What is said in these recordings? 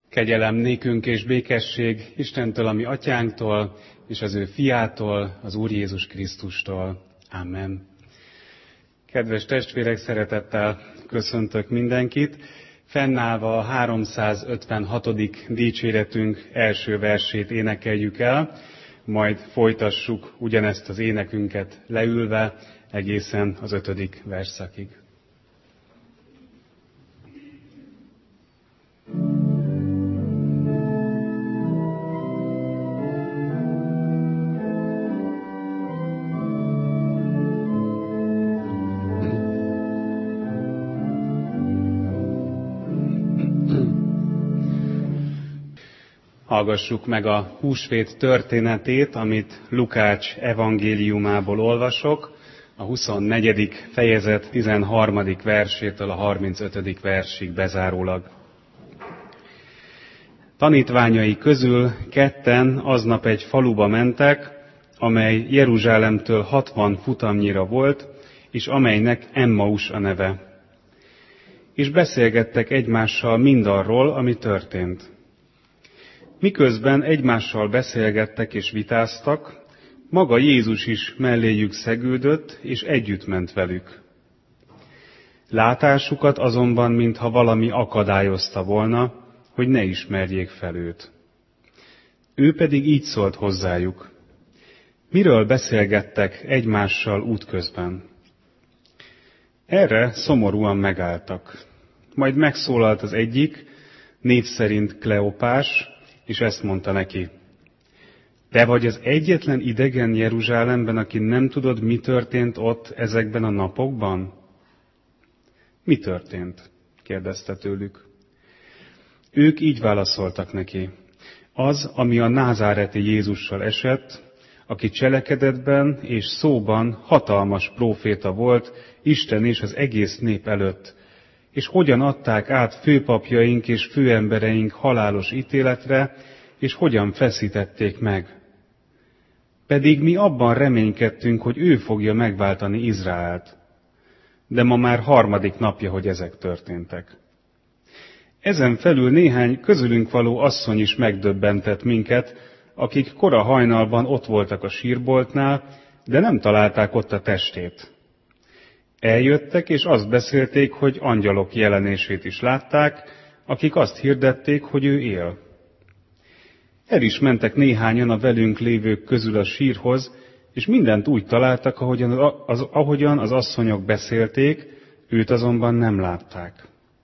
Kegyelem nékünk és békesség Istentől, a mi atyánktól, és az ő fiától, az Úr Jézus Krisztustól. Amen. Kedves testvérek, szeretettel köszöntök mindenkit. Fennállva a 356. dicséretünk első versét énekeljük el, majd folytassuk ugyanezt az énekünket leülve egészen az 5. versszakig. Hallgassuk meg a húsvét történetét, amit Lukács evangéliumából olvasok, a 24. fejezet 13. versétől a 35. versig bezárólag. Tanítványai közül ketten aznap egy faluba mentek, amely Jeruzsálemtől 60 futamnyira volt, és amelynek Emmaus a neve. És beszélgettek egymással mindarról, ami történt. Miközben egymással beszélgettek és vitáztak, maga Jézus is melléjük szegődött, és együtt ment velük. Látásukat azonban, mintha valami akadályozta volna, hogy ne ismerjék fel őt. Ő pedig így szólt hozzájuk. Miről beszélgettek egymással útközben? Erre szomorúan megálltak. Majd megszólalt az egyik, név szerint Kleopás, és ezt mondta neki. Te vagy az egyetlen idegen Jeruzsálemben, aki nem tudod, mi történt ott ezekben a napokban? Mi történt? Kérdezte tőlük. Ők így válaszoltak neki. Az, ami a názáreti Jézussal esett, aki cselekedetben és szóban hatalmas próféta volt Isten és az egész nép előtt, és hogyan adták át főpapjaink és főembereink halálos ítéletre, és hogyan feszítették meg. Pedig mi abban reménykedtünk, hogy ő fogja megváltani Izraelt. De ma már 3. napja, hogy ezek történtek. Ezen felül néhány közülünk való asszony is megdöbbentett minket, akik kora hajnalban ott voltak a sírboltnál, de nem találták ott a testét. Eljöttek, és azt beszélték, hogy angyalok jelenését is látták, akik azt hirdették, hogy ő él. El is mentek néhányan a velünk lévők közül a sírhoz, és mindent úgy találtak, ahogyan az asszonyok beszélték, őt azonban nem látták.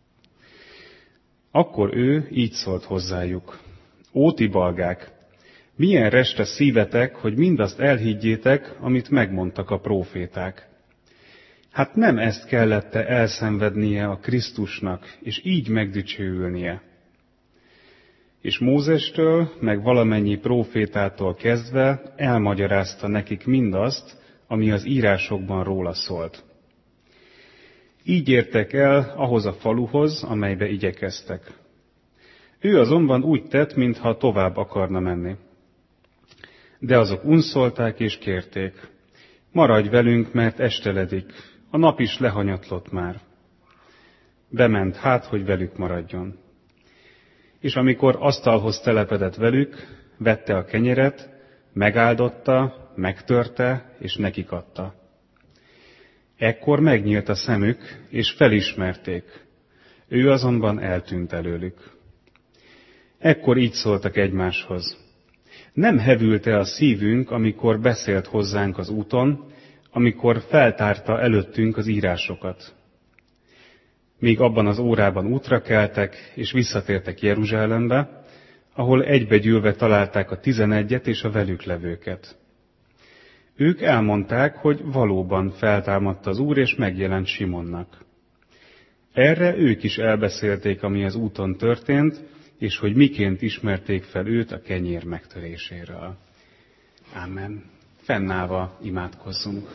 Akkor ő így szólt hozzájuk. Ó, ti balgák! Milyen rest a szívetek, hogy mindazt elhiggyétek, amit megmondtak a próféták. Hát nem ezt kellett-e elszenvednie a Krisztusnak, és így megdicsőülnie. És Mózestől, meg valamennyi prófétától kezdve elmagyarázta nekik mindazt, ami az írásokban róla szólt. Így értek el ahhoz a faluhoz, amelybe igyekeztek. Ő azonban úgy tett, mintha tovább akarna menni. De azok unszolták és kérték. Maradj velünk, mert esteledik, a nap is lehanyatlott már. Bement hát, hogy velük maradjon. És amikor asztalhoz telepedett velük, vette a kenyeret, megáldotta, megtörte, és nekik adta. Ekkor megnyílt a szemük, és felismerték. Ő azonban eltűnt előlük. Ekkor így szóltak egymáshoz. Nem hevült-e a szívünk, amikor beszélt hozzánk az úton, amikor feltárta előttünk az írásokat? Még abban az órában útra keltek, és visszatértek Jeruzsálembe, ahol egybegyűlve találták a 11 és a velük levőket. Ők elmondták, hogy valóban feltámadt az Úr, és megjelent Simonnak. Erre ők is elbeszélték, ami az úton történt, és hogy miként ismerték fel őt a kenyér megtöréséről. Ámen. Fennállva imádkozzunk.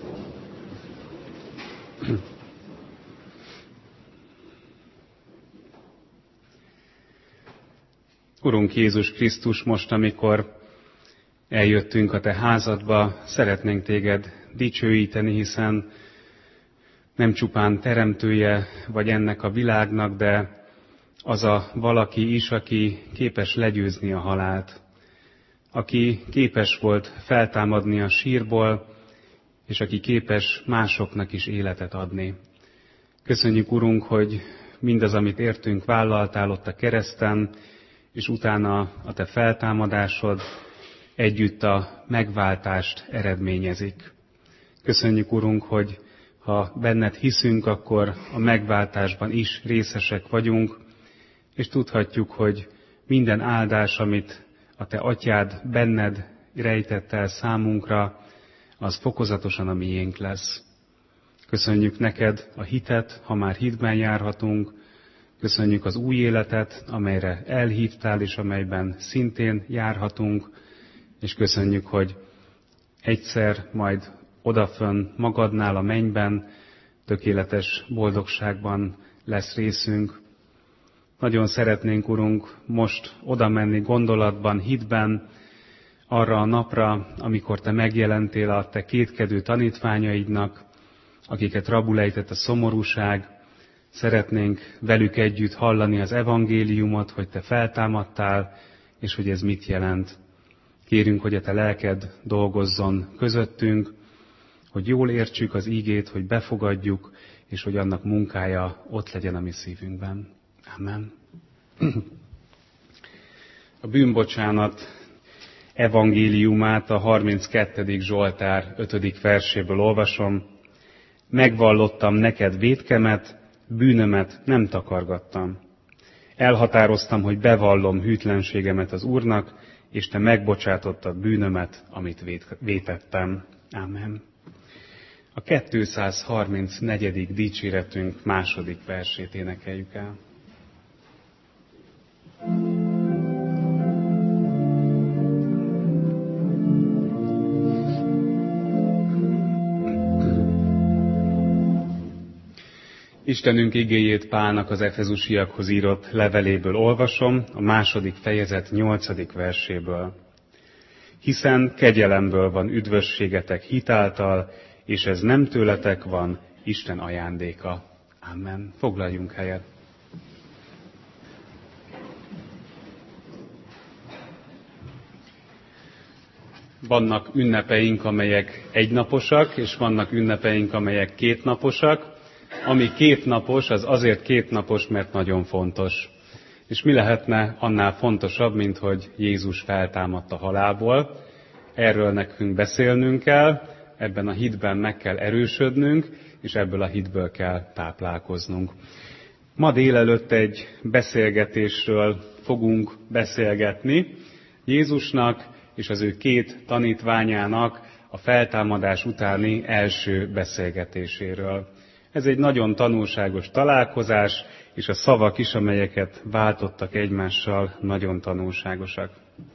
Urunk Jézus Krisztus, most, amikor eljöttünk a Te házadba, szeretnénk Téged dicsőíteni, hiszen nem csupán teremtője vagy ennek a világnak, de az a valaki is, aki képes legyőzni a halált, aki képes volt feltámadni a sírból, és aki képes másoknak is életet adni. Köszönjük, Urunk, hogy mindaz, amit értünk, vállaltál ott a kereszten, és utána a Te feltámadásod együtt a megváltást eredményezik. Köszönjük, Urunk, hogy ha benned hiszünk, akkor a megváltásban is részesek vagyunk, és tudhatjuk, hogy minden áldás, amit a Te Atyád benned rejtett el számunkra, az fokozatosan a miénk lesz. Köszönjük neked a hitet, ha már hitben járhatunk, köszönjük az új életet, amelyre elhívtál, és amelyben szintén járhatunk, és köszönjük, hogy egyszer majd odafönn magadnál a mennyben, tökéletes boldogságban lesz részünk. Nagyon szeretnénk, Urunk, most oda menni gondolatban, hitben, arra a napra, amikor Te megjelentél a Te kétkedő tanítványaidnak, akiket rabul ejtett a szomorúság. Szeretnénk velük együtt hallani az evangéliumot, hogy Te feltámadtál, és hogy ez mit jelent. Kérünk, hogy a Te lelked dolgozzon közöttünk, hogy jól értsük az ígét, hogy befogadjuk, és hogy annak munkája ott legyen a mi szívünkben. Amen. A bűnbocsánat evangéliumát a 32. Zsoltár 5. verséből olvasom. Megvallottam neked vétkemet, bűnömet nem takargattam. Elhatároztam, hogy bevallom hűtlenségemet az Úrnak, és Te megbocsátottad bűnömet, amit vétettem. Amen. A 234. dicséretünk második versét énekeljük el. Istenünk igéjét Pálnak az efezusiakhoz írott leveléből olvasom, a 2. fejezet 8. verséből. Hiszen kegyelemből van üdvösségetek hitáltal, és ez nem tőletek van, Isten ajándéka. Amen. Foglaljunk helyet. Vannak ünnepeink, amelyek egynaposak, és vannak ünnepeink, amelyek kétnaposak. Ami kétnapos, az azért kétnapos, mert nagyon fontos. És mi lehetne annál fontosabb, mint hogy Jézus feltámadt a halálból. Erről nekünk beszélnünk kell, ebben a hitben meg kell erősödnünk, és ebből a hitből kell táplálkoznunk. Ma délelőtt egy beszélgetésről fogunk beszélgetni. Jézusnak és az ő 2 tanítványának a feltámadás utáni első beszélgetéséről. Ez egy nagyon tanulságos találkozás, és a szavak is, amelyeket váltottak egymással, nagyon tanulságosak.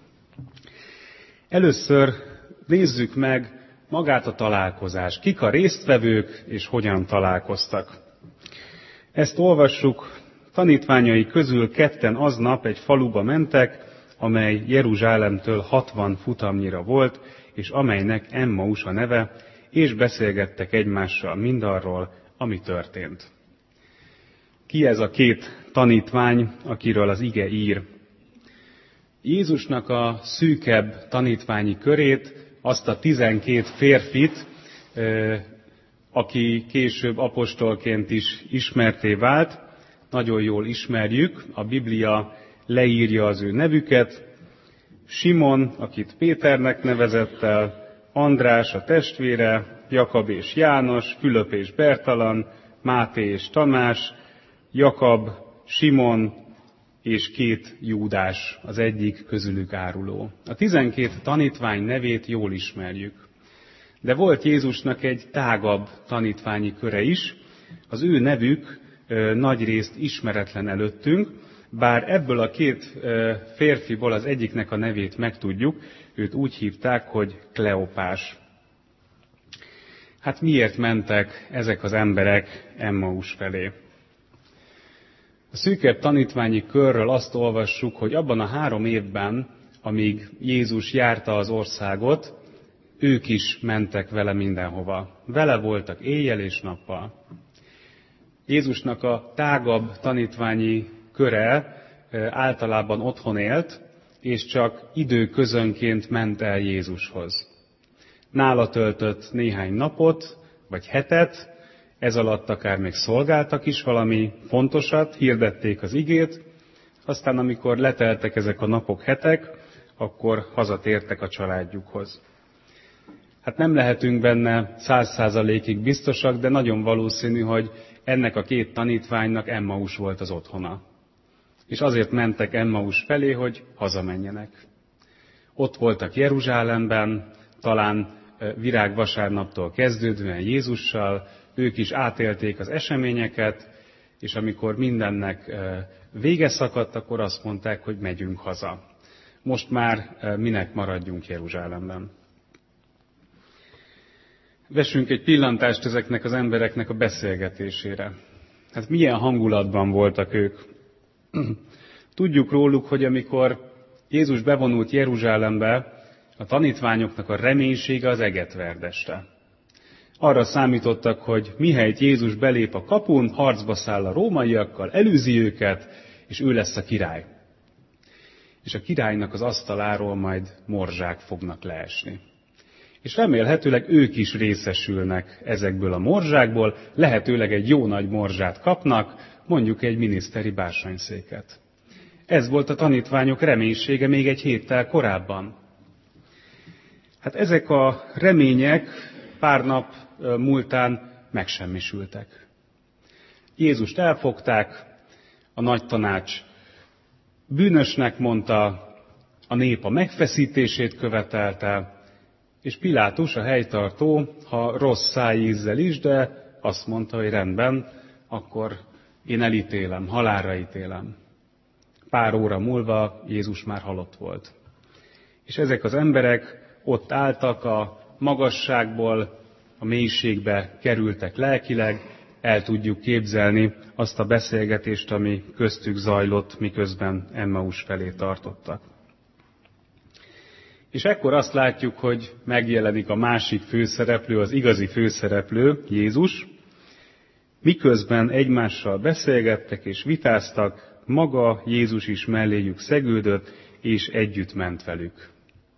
Először nézzük meg magát a találkozást. Kik a résztvevők, és hogyan találkoztak. Ezt olvassuk, tanítványai közül 2 aznap egy faluba mentek, amely Jeruzsálemtől 60 futamnyira volt, és amelynek Emmaus a neve, és beszélgettek egymással mindarról, ami történt. Ki ez a 2 tanítvány, akiről az ige ír? Jézusnak a szűkebb tanítványi körét, azt a 12 férfit, aki később apostolként is ismertté vált, nagyon jól ismerjük, a Biblia leírja az ő nevüket. Simon, akit Péternek nevezett el, András a testvére, Jakab és János, Fülöp és Bertalan, Máté és Tamás, Jakab, Simon és 2 Júdás, az egyik közülük áruló. A 12 tanítvány nevét jól ismerjük. De volt Jézusnak egy tágabb tanítványi köre is, az ő nevük nagyrészt ismeretlen előttünk, bár ebből a 2 férfiból az egyiknek a nevét megtudjuk, őt úgy hívták, hogy Kleopás. Hát miért mentek ezek az emberek Emmaus felé? A szűkebb tanítványi körről azt olvassuk, hogy abban a 3 évben, amíg Jézus járta az országot, ők is mentek vele mindenhova. Vele voltak éjjel és nappal. Jézusnak a tágabb tanítványi köre általában otthon élt, és csak időközönként ment el Jézushoz. Nála töltött néhány napot, vagy hetet, ez alatt akár még szolgáltak is valami fontosat, hirdették az igét, aztán amikor leteltek ezek a napok, hetek, akkor hazatértek a családjukhoz. Hát nem lehetünk benne 100%-ig biztosak, de nagyon valószínű, hogy ennek a két tanítványnak Emmaus volt az otthona. És azért mentek Emmaus felé, hogy hazamenjenek. Ott voltak Jeruzsálemben, talán virágvasárnaptól kezdődően Jézussal, ők is átélték az eseményeket, és amikor mindennek vége szakadt, akkor azt mondták, hogy megyünk haza. Most már minek maradjunk Jeruzsálemben. Vessünk egy pillantást ezeknek az embereknek a beszélgetésére. Hát milyen hangulatban voltak ők. Tudjuk róluk, hogy amikor Jézus bevonult Jeruzsálembe, a tanítványoknak a reménysége az eget verdeste. Arra számítottak, hogy mihelyt Jézus belép a kapun, harcba száll a rómaiakkal, elűzi őket, és ő lesz a király. És a királynak az asztaláról majd morzsák fognak leesni. És remélhetőleg ők is részesülnek ezekből a morzsákból, lehetőleg egy jó nagy morzsát kapnak, mondjuk egy miniszteri bársonyszéket. Ez volt a tanítványok reménysége még egy héttel korábban. Hát ezek a remények pár nap múltán megsemmisültek. Jézust elfogták, a nagy tanács bűnösnek mondta, a nép a megfeszítését követelte, és Pilátus, a helytartó, ha rossz szájízzel is, de azt mondta, hogy rendben, akkor én elítélem, halálra ítélem. Pár óra múlva Jézus már halott volt. És ezek az emberek ott álltak a magasságból, a mélységbe kerültek lelkileg, el tudjuk képzelni azt a beszélgetést, ami köztük zajlott, miközben Emmaus felé tartottak. És ekkor azt látjuk, hogy megjelenik a másik főszereplő, az igazi főszereplő, Jézus. Miközben egymással beszélgettek és vitáztak, maga Jézus is melléjük szegődött, és együtt ment velük.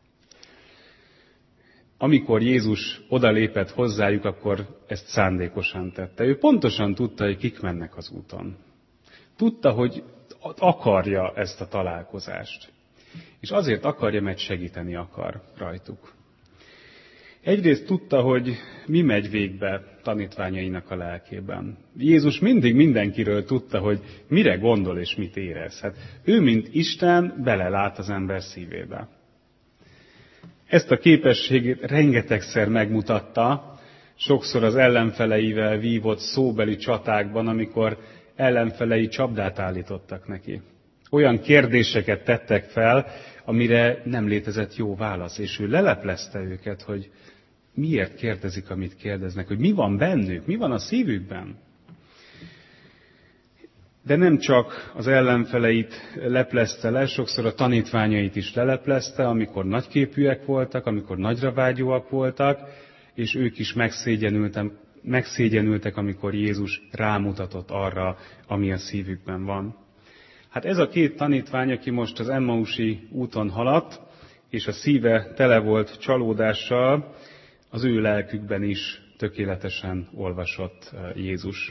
Amikor Jézus odalépett hozzájuk, akkor ezt szándékosan tette. Ő pontosan tudta, hogy kik mennek az úton. Tudta, hogy akarja ezt a találkozást. És azért akarja, mert segíteni akar rajtuk. Egyrészt tudta, hogy mi megy végbe tanítványainak a lelkében. Jézus mindig mindenkiről tudta, hogy mire gondol és mit érez. Hát ő, mint Isten, belelát az ember szívébe. Ezt a képességét rengetegszer megmutatta, sokszor az ellenfeleivel vívott szóbeli csatákban, amikor ellenfelei csapdát állítottak neki. Olyan kérdéseket tettek fel, amire nem létezett jó válasz, és ő leleplezte őket, hogy miért kérdezik, amit kérdeznek, hogy mi van bennük, mi van a szívükben. De nem csak az ellenfeleit leplezte le, sokszor a tanítványait is leleplezte, amikor nagyképűek voltak, amikor nagyra vágyóak voltak, és ők is megszégyenültek, amikor Jézus rámutatott arra, ami a szívükben van. Hát ez a két tanítvány, aki most az Emmausi úton haladt, és a szíve tele volt csalódással, az ő lelkükben is tökéletesen olvasott Jézus.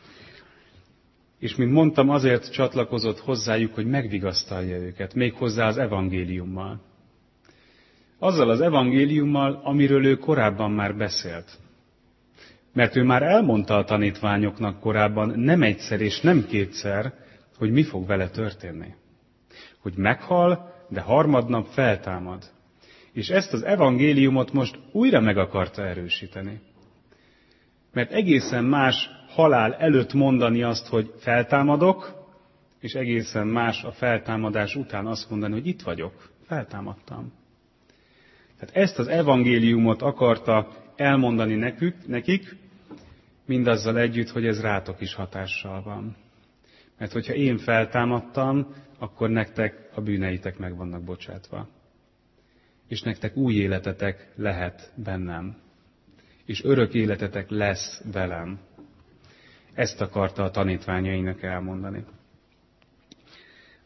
És mint mondtam, azért csatlakozott hozzájuk, hogy megvigasztalja őket, méghozzá az evangéliummal. Azzal az evangéliummal, amiről ő korábban már beszélt. Mert ő már elmondta a tanítványoknak korábban nem egyszer és nem kétszer, hogy mi fog vele történni. Hogy meghal, de harmadnap feltámad. És ezt az evangéliumot most újra meg akarta erősíteni. Mert egészen más halál előtt mondani azt, hogy feltámadok, és egészen más a feltámadás után azt mondani, hogy itt vagyok, feltámadtam. Tehát ezt az evangéliumot akarta elmondani nekik, mindazzal együtt, hogy ez rátok is hatással van. Mert hogyha én feltámadtam, akkor nektek a bűneitek meg vannak bocsátva. És nektek új életetek lehet bennem. És örök életetek lesz velem. Ezt akarta a tanítványainak elmondani.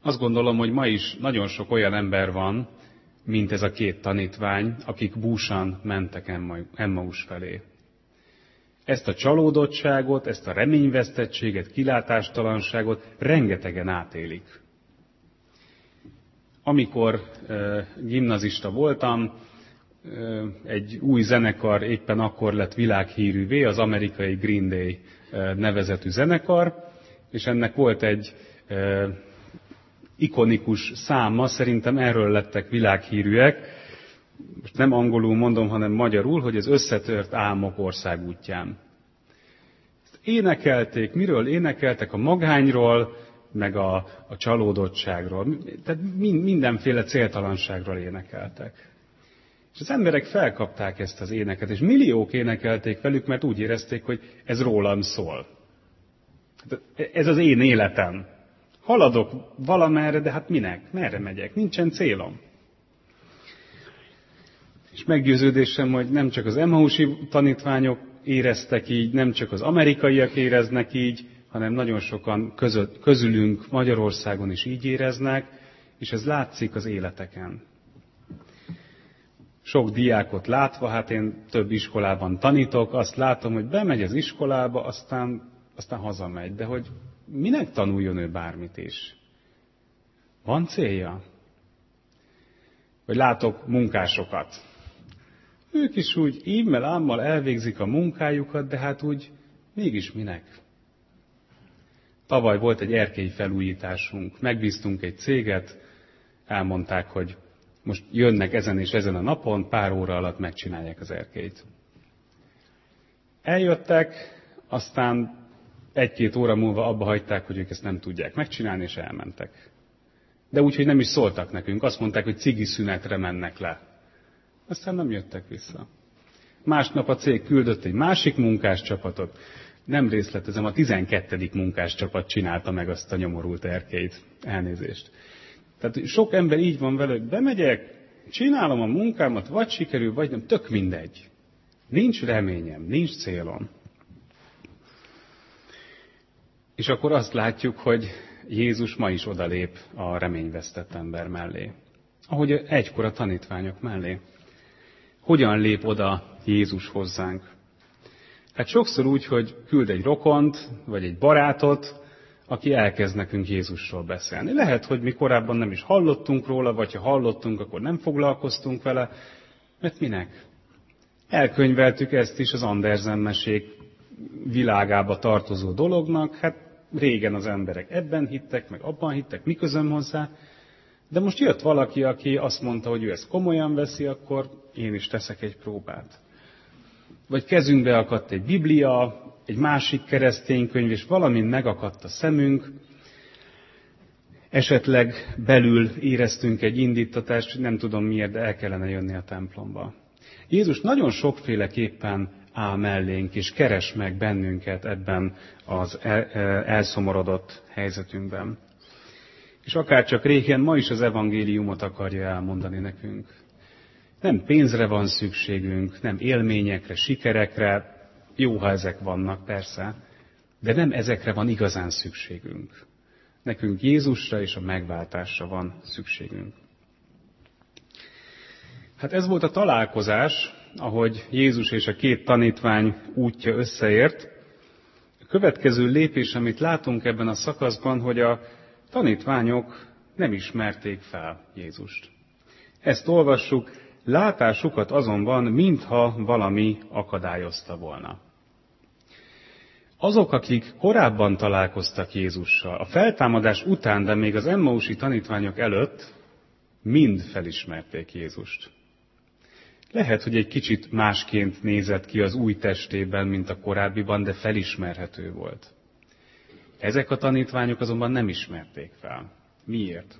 Azt gondolom, hogy ma is nagyon sok olyan ember van, mint ez a két tanítvány, akik búsan mentek Emmaus felé. Ezt a csalódottságot, ezt a reményvesztettséget, kilátástalanságot rengetegen átélik. Amikor gimnazista voltam, egy új zenekar éppen akkor lett világhírűvé, az amerikai Green Day nevezetű zenekar, és ennek volt egy ikonikus száma, szerintem erről lettek világhírűek. Most nem angolul mondom, hanem magyarul, hogy az összetört álmok országútján. Ezt énekelték, miről énekeltek? A magányról, meg a csalódottságról. Tehát mindenféle céltalanságról énekeltek. És az emberek felkapták ezt az éneket, és milliók énekelték velük, mert úgy érezték, hogy ez rólam szól. Ez az én életem. Haladok valamerre, de hát minek? Merre megyek? Nincsen célom. És meggyőződésem, hogy nem csak az emmausi tanítványok éreztek így, nem csak az amerikaiak éreznek így, hanem nagyon sokan közülünk Magyarországon is így éreznek, és ez látszik az életeken. Sok diákot látva, hát én több iskolában tanítok, azt látom, hogy bemegy az iskolába, aztán hazamegy, de hogy minek tanuljon ő bármit is? Van célja? Vagy látok munkásokat. Ők is úgy ímmel, ámmal elvégzik a munkájukat, de hát úgy mégis minek? Tavaly volt egy erkély felújításunk, megbíztunk egy céget, elmondták, hogy most jönnek ezen és ezen a napon, pár óra alatt megcsinálják az erkélyt. Eljöttek, aztán egy-két óra múlva abba hagyták, hogy ők ezt nem tudják megcsinálni, és elmentek. De úgy, hogy nem is szóltak nekünk, azt mondták, hogy cigi szünetre mennek le. Aztán nem jöttek vissza. Másnap a cég küldött egy másik munkáscsapatot. Nem részletezem, a 12. munkáscsapat csinálta meg azt a nyomorult erkélyt. Elnézést. Tehát sok ember így van vele, hogy bemegyek, csinálom a munkámat, vagy sikerül, vagy nem, tök mindegy. Nincs reményem, nincs célom. És akkor azt látjuk, hogy Jézus ma is odalép a reményvesztett ember mellé. Ahogy egykor a tanítványok mellé. Hogyan lép oda Jézus hozzánk? Hát sokszor úgy, hogy küld egy rokont, vagy egy barátot, aki elkezd nekünk Jézusról beszélni. Lehet, hogy mi korábban nem is hallottunk róla, vagy ha hallottunk, akkor nem foglalkoztunk vele, mert minek? Elkönyveltük ezt is az Andersen mesék világába tartozó dolognak, hát régen az emberek ebben hittek, meg abban hittek, mi közöm hozzá, de most jött valaki, aki azt mondta, hogy ő ezt komolyan veszi, akkor én is teszek egy próbát. Vagy kezünkbe akadt egy Biblia, egy másik keresztény könyv, és valamint megakadt a szemünk, esetleg belül éreztünk egy indítatást, nem tudom miért, de el kellene jönni a templomba. Jézus nagyon sokféleképpen áll mellénk, és keres meg bennünket ebben az elszomorodott helyzetünkben. És akárcsak régen, ma is az evangéliumot akarja elmondani nekünk. Nem pénzre van szükségünk, nem élményekre, sikerekre, jó, ha ezek vannak, persze, de nem ezekre van igazán szükségünk. Nekünk Jézusra és a megváltásra van szükségünk. Hát ez volt a találkozás, ahogy Jézus és a két tanítvány útja összeért. A következő lépés, amit látunk ebben a szakaszban, hogy a tanítványok nem ismerték fel Jézust. Ezt olvassuk, látásukat azonban mintha valami akadályozta volna. Azok, akik korábban találkoztak Jézussal, a feltámadás után, de még az emmausi tanítványok előtt, mind felismerték Jézust. Lehet, hogy egy kicsit másként nézett ki az új testében, mint a korábbiban, de felismerhető volt. Ezek a tanítványok azonban nem ismerték fel. Miért?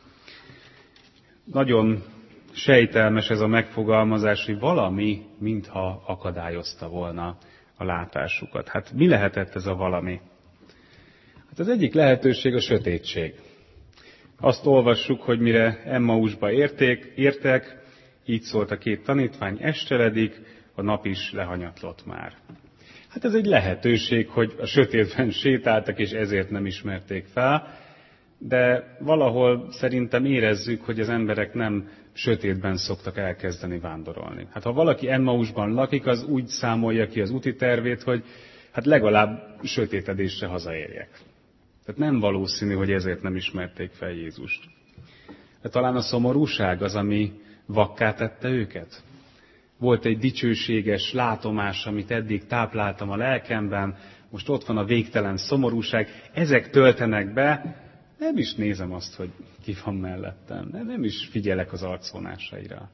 Nagyon sejtelmes ez a megfogalmazás, hogy valami, mintha akadályozta volna a látásukat. Hát mi lehetett ez a valami? Hát az egyik lehetőség a sötétség. Azt olvassuk, hogy mire Emmausba értek, így szólt a két tanítvány, esteledik, a nap is lehanyatlott már. Hát ez egy lehetőség, hogy a sötétben sétáltak, és ezért nem ismerték fel, de valahol szerintem érezzük, hogy az emberek nem sötétben szoktak elkezdeni vándorolni. Hát ha valaki Emmausban lakik, az úgy számolja ki az úti tervét, hogy hát legalább sötétedésre hazaérjek. Tehát nem valószínű, hogy ezért nem ismerték fel Jézust. De talán a szomorúság az, ami vakká tette őket. Volt egy dicsőséges látomás, amit eddig tápláltam a lelkemben, most ott van a végtelen szomorúság, ezek töltenek be, nem is nézem azt, hogy ki van mellettem, nem is figyelek az arcvonásaira.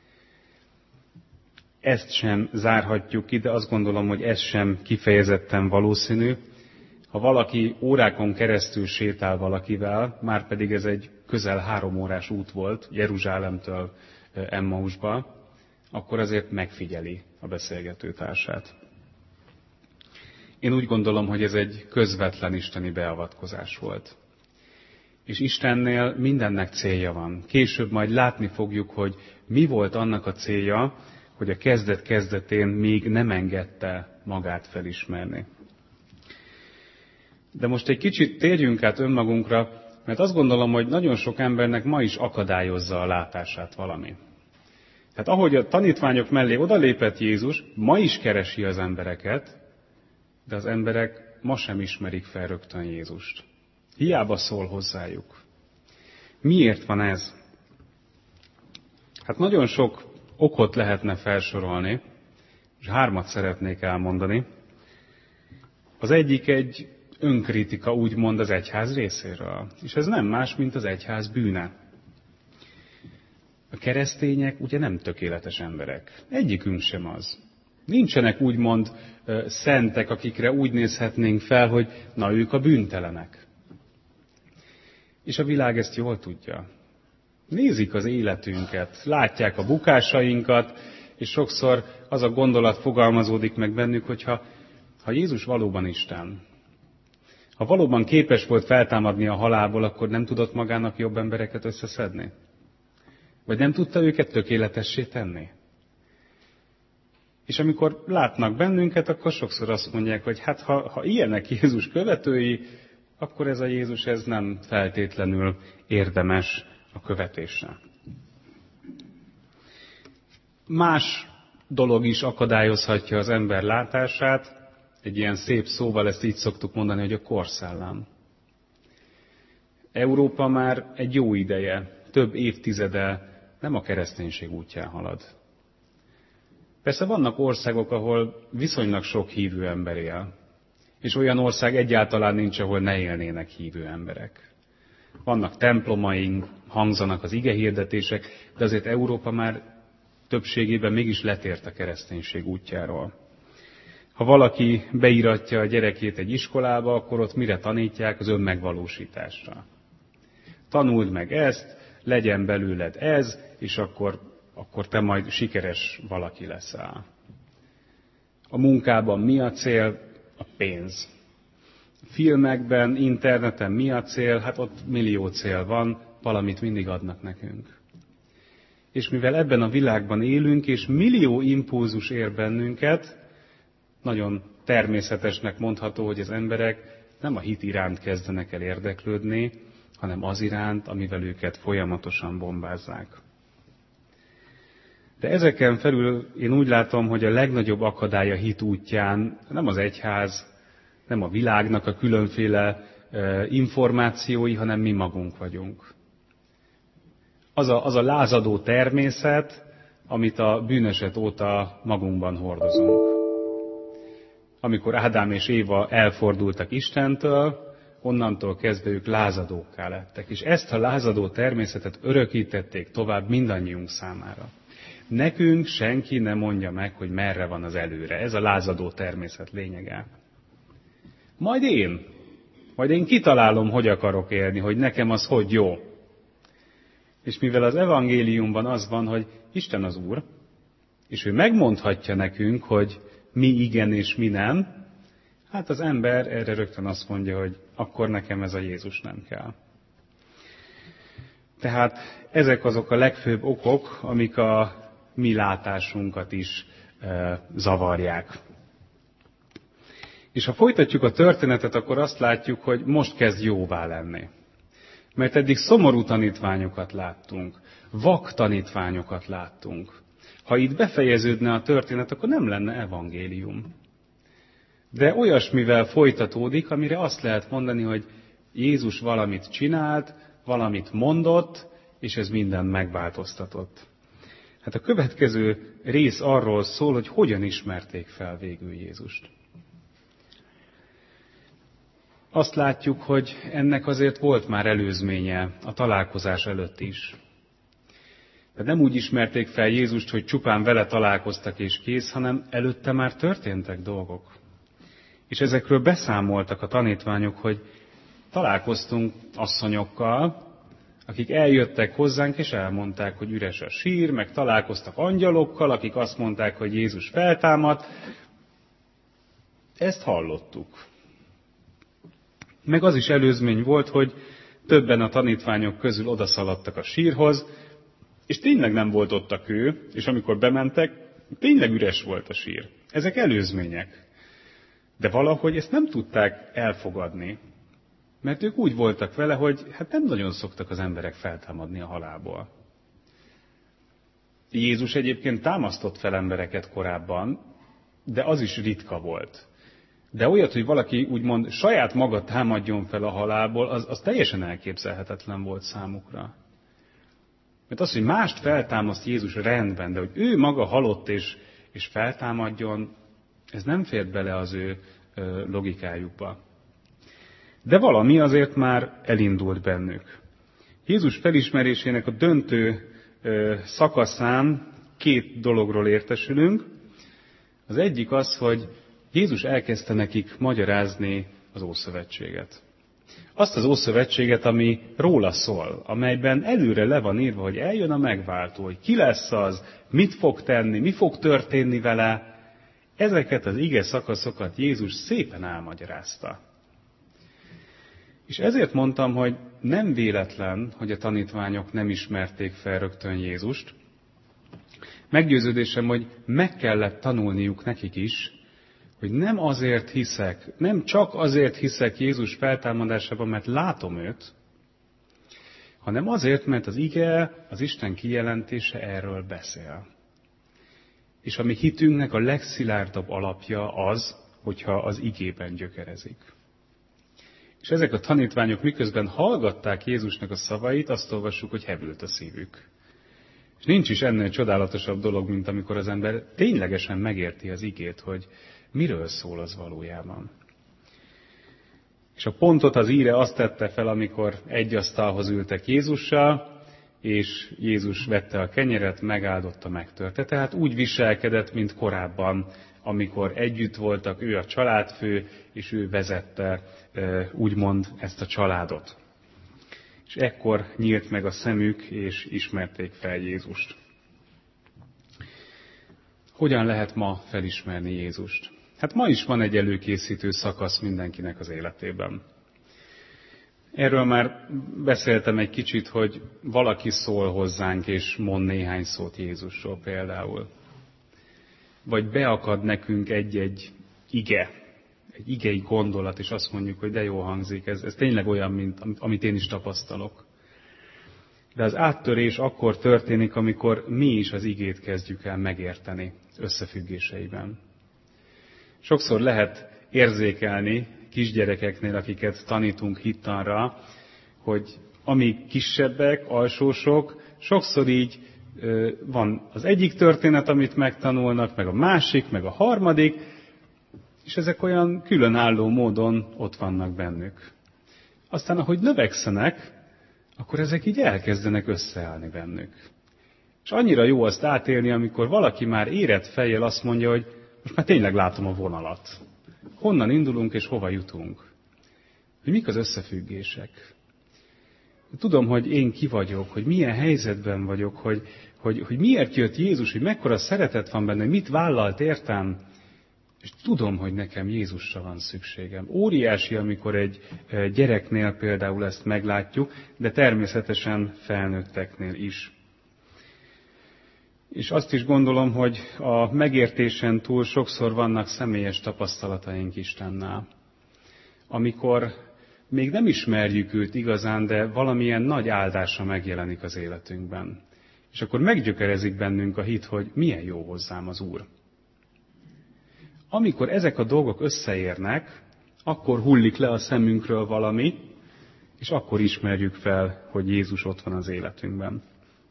Ezt sem zárhatjuk ki, de azt gondolom, hogy ez sem kifejezetten valószínű. Ha valaki órákon keresztül sétál valakivel, már pedig ez egy közel 3 órás út volt Jeruzsálemtől Emmausba, akkor azért megfigyeli a beszélgetőtársát. Én úgy gondolom, hogy ez egy közvetlen isteni beavatkozás volt. És Istennél mindennek célja van. Később majd látni fogjuk, hogy mi volt annak a célja, hogy a kezdet-kezdetén még nem engedte magát felismerni. De most egy kicsit térjünk át önmagunkra, mert azt gondolom, hogy nagyon sok embernek ma is akadályozza a látását valami. Tehát ahogy a tanítványok mellé odalépett Jézus, ma is keresi az embereket, de az emberek ma sem ismerik fel rögtön Jézust. Hiába szól hozzájuk. Miért van ez? Hát nagyon sok okot lehetne felsorolni, és 3 szeretnék elmondani. Az egyik egy önkritika úgymond az egyház részéről. És ez nem más, mint az egyház bűne. A keresztények ugye nem tökéletes emberek. Egyikünk sem az. Nincsenek úgymond szentek, akikre úgy nézhetnénk fel, hogy na ők a bűntelenek. És a világ ezt jól tudja. Nézik az életünket, látják a bukásainkat, és sokszor az a gondolat fogalmazódik meg bennük, hogy ha Jézus valóban Isten, ha valóban képes volt feltámadni a halálból, akkor nem tudott magának jobb embereket összeszedni? Vagy nem tudta őket tökéletessé tenni? És amikor látnak bennünket, akkor sokszor azt mondják, hogy hát ha ilyenek Jézus követői, akkor ez a Jézus ez nem feltétlenül érdemes a követésre. Más dolog is akadályozhatja az ember látását, egy ilyen szép szóval ezt így szoktuk mondani, hogy a korszellem. Európa már egy jó ideje, több évtizede nem a kereszténység útján halad. Persze vannak országok, ahol viszonylag sok hívő ember él, és olyan ország egyáltalán nincs, ahol ne élnének hívő emberek. Vannak templomaink, hangzanak az igehirdetések, de azért Európa már többségében mégis letért a kereszténység útjáról. Ha valaki beiratja a gyerekét egy iskolába, akkor ott mire tanítják? Az önmegvalósításra. Tanuld meg ezt, legyen belőled ez, és akkor te majd sikeres valaki leszel. A munkában mi a cél? A pénz. Filmekben, interneten mi a cél? Hát ott millió cél van, valamit mindig adnak nekünk. És mivel ebben a világban élünk, és millió impulzus ér bennünket, nagyon természetesnek mondható, hogy az emberek nem a hit iránt kezdenek el érdeklődni, hanem az iránt, amivel őket folyamatosan bombázzák. De ezeken felül én úgy látom, hogy a legnagyobb akadály a hit útján nem az egyház, nem a világnak a különféle információi, hanem mi magunk vagyunk. Az a lázadó természet, amit a bűneset óta magunkban hordozunk. Amikor Ádám és Éva elfordultak Istentől, onnantól kezdve ők lázadókká lettek. És ezt a lázadó természetet örökítették tovább mindannyiunk számára. Nekünk senki nem mondja meg, hogy merre van az előre. Ez a lázadó természet lényege. Majd én kitalálom, hogy akarok élni, hogy nekem az hogy jó. És mivel az evangéliumban az van, hogy Isten az Úr, és ő megmondhatja nekünk, hogy mi igen és mi nem, hát az ember erre rögtön azt mondja, hogy akkor nekem ez a Jézus nem kell. Tehát ezek azok a legfőbb okok, amik a mi látásunkat is zavarják. És ha folytatjuk a történetet, akkor azt látjuk, hogy most kezd jóvá lenni. Mert eddig szomorú tanítványokat láttunk, vak tanítványokat láttunk. Ha itt befejeződne a történet, akkor nem lenne evangélium. De olyasmivel folytatódik, amire azt lehet mondani, hogy Jézus valamit csinált, valamit mondott, és ez mindent megváltoztatott. Hát a következő rész arról szól, hogy hogyan ismerték fel végül Jézust. Azt látjuk, hogy ennek azért volt már előzménye a találkozás előtt is. De nem úgy ismerték fel Jézust, hogy csupán vele találkoztak és kész, hanem előtte már történtek dolgok. És ezekről beszámoltak a tanítványok, hogy találkoztunk asszonyokkal, akik eljöttek hozzánk, és elmondták, hogy üres a sír, meg találkoztak angyalokkal, akik azt mondták, hogy Jézus feltámadt. Ezt hallottuk. Meg az is előzmény volt, hogy többen a tanítványok közül odaszaladtak a sírhoz, és tényleg nem volt ott a kő, és amikor bementek, tényleg üres volt a sír. Ezek előzmények. De valahogy ezt nem tudták elfogadni, mert ők úgy voltak vele, hogy hát nem nagyon szoktak az emberek feltámadni a halálból. Jézus egyébként támasztott fel embereket korábban, de az is ritka volt. De olyat, hogy valaki úgymond saját maga támadjon fel a halálból, az teljesen elképzelhetetlen volt számukra. Mert az, hogy mást feltámaszt Jézus rendben, de hogy ő maga halott és feltámadjon, ez nem fért bele az ő logikájukba. De valami azért már elindult bennük. Jézus felismerésének a döntő szakaszán két dologról értesülünk. Az egyik az, hogy Jézus elkezdte nekik magyarázni az Ószövetséget. Azt az Ószövetséget, ami róla szól, amelyben előre le van írva, hogy eljön a megváltó, hogy ki lesz az, mit fog tenni, mi fog történni vele. Ezeket az ige szakaszokat Jézus szépen elmagyarázta. És ezért mondtam, hogy nem véletlen, hogy a tanítványok nem ismerték fel rögtön Jézust. Meggyőződésem, hogy meg kellett tanulniuk nekik is, hogy nem csak azért hiszek Jézus feltámadásában, mert látom őt, hanem azért, mert az ige, az Isten kijelentése erről beszél. És a mi hitünknek a legszilárdabb alapja az, hogyha az igében gyökerezik. És ezek a tanítványok miközben hallgatták Jézusnak a szavait, azt olvassuk, hogy hevült a szívük. És nincs is ennél csodálatosabb dolog, mint amikor az ember ténylegesen megérti az igét, hogy miről szól az valójában. És a pontot az íre azt tette fel, amikor egy asztalhoz ültek Jézussal, és Jézus vette a kenyeret, megáldotta, megtörte. Tehát úgy viselkedett, mint korábban, amikor együtt voltak, ő a családfő, és ő vezette úgymond ezt a családot. És ekkor nyílt meg a szemük, és ismerték fel Jézust. Hogyan lehet ma felismerni Jézust? Hát ma is van egy előkészítő szakasz mindenkinek az életében. Erről már beszéltem egy kicsit, hogy valaki szól hozzánk, és mond néhány szót Jézusról például. Vagy beakad nekünk egy ige, egy igei gondolat, és azt mondjuk, hogy de jó hangzik, ez tényleg olyan, mint amit én is tapasztalok. De az áttörés akkor történik, amikor mi is az igét kezdjük el megérteni összefüggéseiben. Sokszor lehet érzékelni kisgyerekeknél, akiket tanítunk hittanra, hogy amíg kisebbek, alsósok, sokszor így van az egyik történet, amit megtanulnak, meg a másik, meg a harmadik, és ezek olyan különálló módon ott vannak bennük. Aztán, ahogy növekszenek, akkor ezek így elkezdenek összeállni bennük. És annyira jó azt átélni, amikor valaki már érett fejjel azt mondja, hogy most már tényleg látom a vonalat. Honnan indulunk és hova jutunk? Hogy mik az összefüggések? Tudom, hogy én ki vagyok, hogy milyen helyzetben vagyok, hogy miért jött Jézus, hogy mekkora szeretet van benne, hogy mit vállalt értem, és tudom, hogy nekem Jézusra van szükségem. Óriási, amikor egy gyereknél például ezt meglátjuk, de természetesen felnőtteknél is. És azt is gondolom, hogy a megértésen túl sokszor vannak személyes tapasztalataink Istennel. Amikor még nem ismerjük őt igazán, de valamilyen nagy áldása megjelenik az életünkben. És akkor meggyökerezik bennünk a hit, hogy milyen jó hozzám az Úr. Amikor ezek a dolgok összeérnek, akkor hullik le a szemünkről valami, és akkor ismerjük fel, hogy Jézus ott van az életünkben.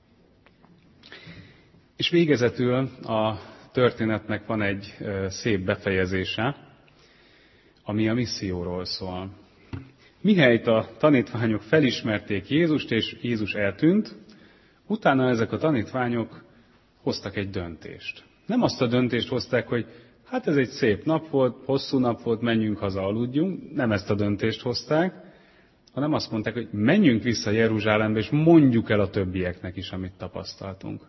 És végezetül a történetnek van egy szép befejezése, ami a misszióról szól. Mihelyt a tanítványok felismerték Jézust, és Jézus eltűnt, utána ezek a tanítványok hoztak egy döntést. Nem azt a döntést hozták, hogy hát ez egy szép nap volt, hosszú nap volt, menjünk haza, aludjunk. Nem ezt a döntést hozták, hanem azt mondták, hogy menjünk vissza Jeruzsálembe, és mondjuk el a többieknek is, amit tapasztaltunk.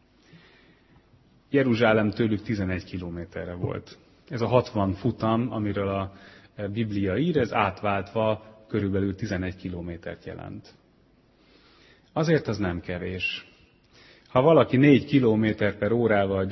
Jeruzsálem tőlük 11 kilométerre volt. Ez a 60 futam, amiről a Biblia ír, ez átváltva körülbelül 11 kilométert jelent. Azért az nem kevés. Ha valaki 4 kilométer per órával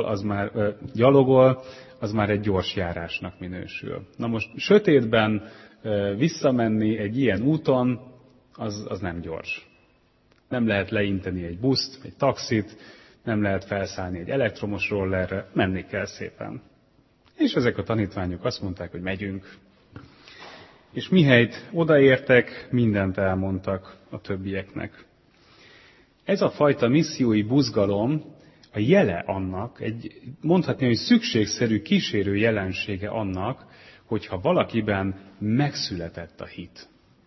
gyalogol, az már egy gyors járásnak minősül. Na most sötétben visszamenni egy ilyen úton, az nem gyors. Nem lehet leinteni egy buszt, egy taxit, nem lehet felszállni egy elektromos rollerre, menni kell szépen. És ezek a tanítványok azt mondták, hogy megyünk. És mihelyt odaértek, mindent elmondtak a többieknek. Ez a fajta missziói buzgalom a jele annak, mondhatni, hogy szükségszerű kísérő jelensége annak, hogyha valakiben megszületett a hit.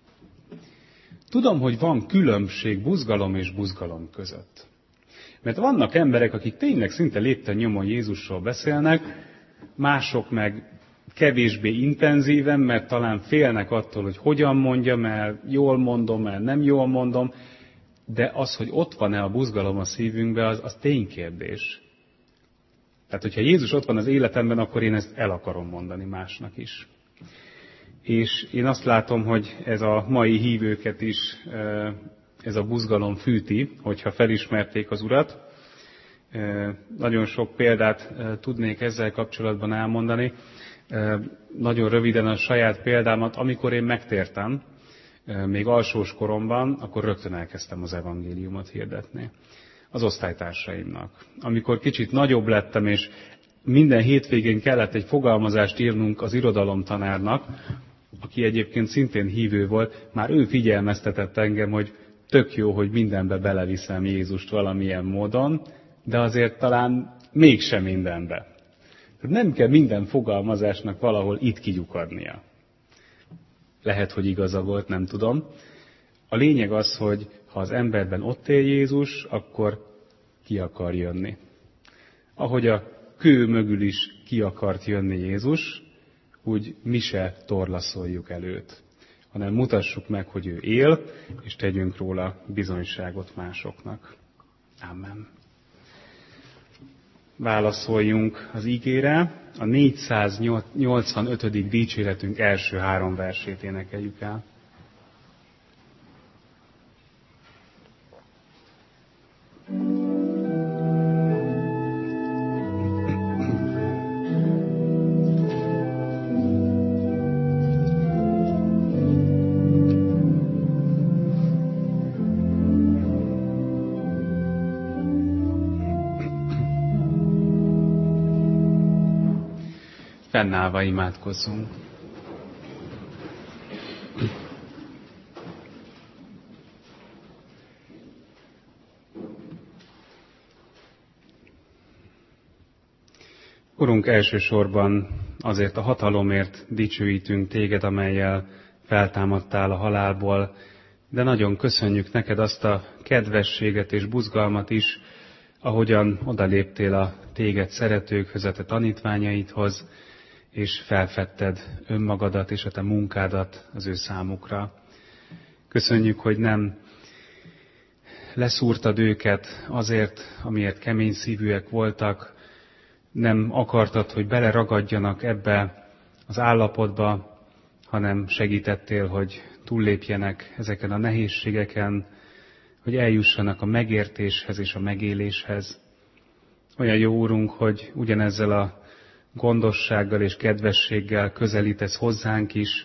Tudom, hogy van különbség buzgalom és buzgalom között. Mert vannak emberek, akik tényleg szinte lépten nyomon Jézusról beszélnek, mások meg kevésbé intenzíven, mert talán félnek attól, hogy hogyan mondjam el, jól mondom el, nem jól mondom, de az, hogy ott van-e a buzgalom a szívünkben, az ténykérdés. Tehát, hogyha Jézus ott van az életemben, akkor én ezt el akarom mondani másnak is. És én azt látom, hogy ez a mai hívőket is, ez a buzgalom fűti, hogyha felismerték az Urat. Nagyon sok példát tudnék ezzel kapcsolatban elmondani. Nagyon röviden a saját példámat, amikor én megtértem, még alsós koromban, akkor rögtön elkezdtem az evangéliumot hirdetni az osztálytársaimnak. Amikor kicsit nagyobb lettem, és minden hétvégén kellett egy fogalmazást írnunk az irodalomtanárnak, aki egyébként szintén hívő volt, már ő figyelmeztetett engem, hogy tök jó, hogy mindenbe beleviszem Jézust valamilyen módon, de azért talán mégsem mindenbe. Nem kell minden fogalmazásnak valahol itt kilyukadnia. Lehet, hogy igaza volt, nem tudom. A lényeg az, hogy ha az emberben ott él Jézus, akkor ki akar jönni. Ahogy a kő mögül is ki akart jönni Jézus, úgy mi se torlaszoljuk előtt, hanem mutassuk meg, hogy ő él, és tegyünk róla bizonyságot másoknak. Amen. Válaszoljunk az igére. A 485. dicséretünk első 3 versét énekeljük el. Fennállva imádkozzunk. Urunk, elsősorban azért a hatalomért dicsőítünk téged, amellyel feltámadtál a halálból, de nagyon köszönjük neked azt a kedvességet és buzgalmat is, ahogyan odaléptél a téged szeretőkhöz, a te tanítványaidhoz, és felfedted önmagadat és a te munkádat az ő számukra. Köszönjük, hogy nem leszúrtad őket azért, amiért kemény szívűek voltak, nem akartad, hogy beleragadjanak ebbe az állapotba, hanem segítettél, hogy túllépjenek ezeken a nehézségeken, hogy eljussanak a megértéshez és a megéléshez. Olyan jó, Úrunk, hogy ugyanezzel a gondossággal és kedvességgel közelítesz hozzánk is,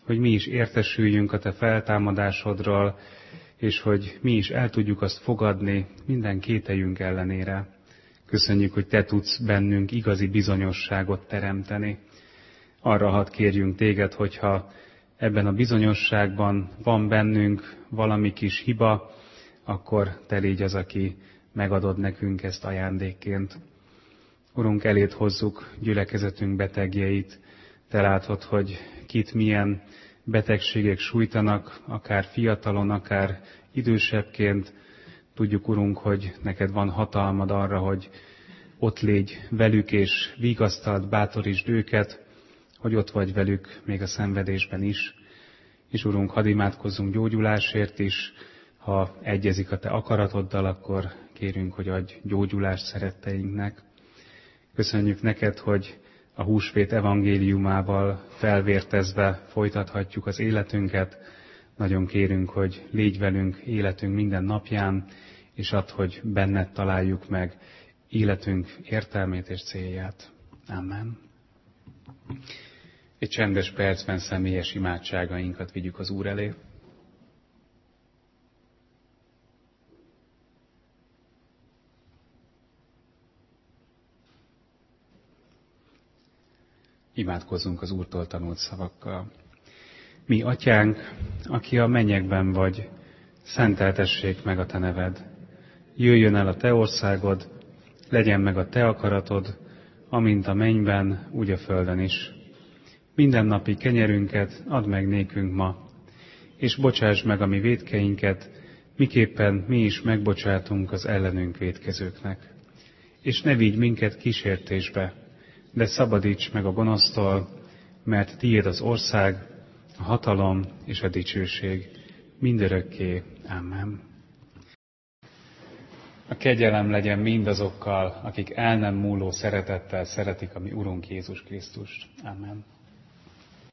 hogy mi is értesüljünk a Te feltámadásodról, és hogy mi is el tudjuk azt fogadni minden kételyünk ellenére. Köszönjük, hogy Te tudsz bennünk igazi bizonyosságot teremteni. Arra hadd kérjünk Téged, hogyha ebben a bizonyosságban van bennünk valami kis hiba, akkor Te légy az, aki megadod nekünk ezt ajándékként. Urunk, eléd hozzuk gyülekezetünk betegjeit. Te látod, hogy kit milyen betegségek sújtanak, akár fiatalon, akár idősebbként. Tudjuk, Urunk, hogy neked van hatalmad arra, hogy ott légy velük, és vigasztald, bátorítsd őket, hogy ott vagy velük még a szenvedésben is. És Urunk, hadd imádkozzunk gyógyulásért is. Ha egyezik a Te akaratoddal, akkor kérünk, hogy adj gyógyulást szeretteinknek. Köszönjük neked, hogy a húsvét evangéliumával felvértezve folytathatjuk az életünket. Nagyon kérünk, hogy légy velünk életünk minden napján, és add, hogy benned találjuk meg életünk értelmét és célját. Amen. Egy csendes percben személyes imádságainkat vigyük az Úr elé. Imádkozzunk az Úrtól tanult szavakkal. Mi, Atyánk, aki a mennyekben vagy, szenteltessék meg a Te neved. Jöjjön el a Te országod, legyen meg a Te akaratod, amint a mennyben, úgy a földön is. Mindennapi kenyerünket add meg nékünk ma, és bocsásd meg a mi vétkeinket, miképpen mi is megbocsátunk az ellenünk vétkezőknek. És ne vigy minket kísértésbe, de szabadíts meg a gonosztól, mert tiéd az ország, a hatalom és a dicsőség mindörökké. Amen. A kegyelem legyen mindazokkal, akik el nem múló szeretettel szeretik a mi Urunk Jézus Krisztust. Amen.